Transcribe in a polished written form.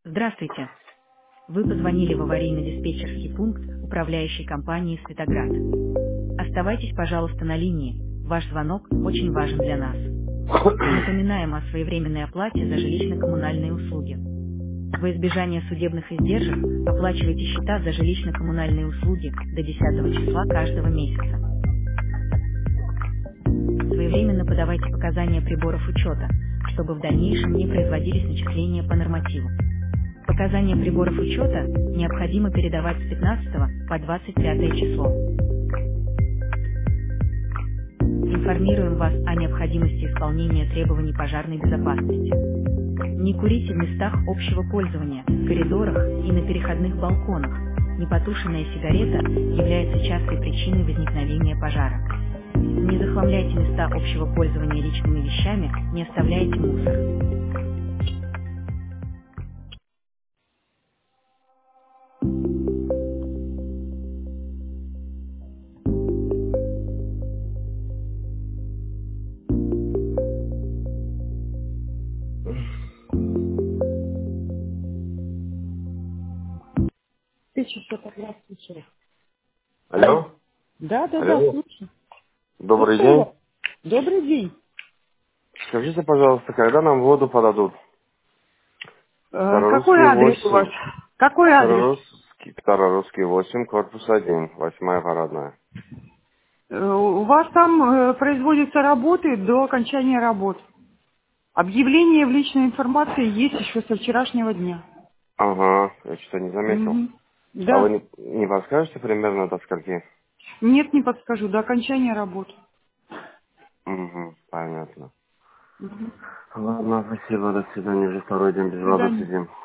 Здравствуйте. Вы позвонили в аварийно-диспетчерский пункт управляющей компании «Светоград». Оставайтесь, пожалуйста, на линии. Ваш звонок очень важен для нас. Напоминаем о своевременной оплате за жилищно-коммунальные услуги. Во избежание судебных издержек оплачивайте счета за жилищно-коммунальные услуги до 10 числа каждого месяца. Своевременно подавайте показания приборов учета, чтобы в дальнейшем не производились начисления по нормативу. Показания приборов учета необходимо передавать с 15 по 25 число. Информируем вас о необходимости исполнения требований пожарной безопасности. Не курите в местах общего пользования, в коридорах и на переходных балконах. Непотушенная сигарета является частой причиной возникновения пожара. Не захламляйте места общего пользования личными вещами, не оставляйте мусор. Ты что-то здравствуйте. Алло. Алло? Да, Алло. слушай. Добрый Слушаю день. вас. Добрый день. Скажите, пожалуйста, когда нам воду подадут? Какой Старорусский адрес у вас? 8. Какой адрес? Старорусский 8, корпус 1, 8 парадная. У вас там производятся работы до окончания работ. Объявление в личной информации есть еще со вчерашнего дня. Ага, я что-то не заметил. Мгм. А вы Да. не подскажете примерно до скольки? Нет, не подскажу. До окончания работ. Угу, понятно. Мгм. Ладно, спасибо, до свидания. Уже второй день До без воды свидания. сидим.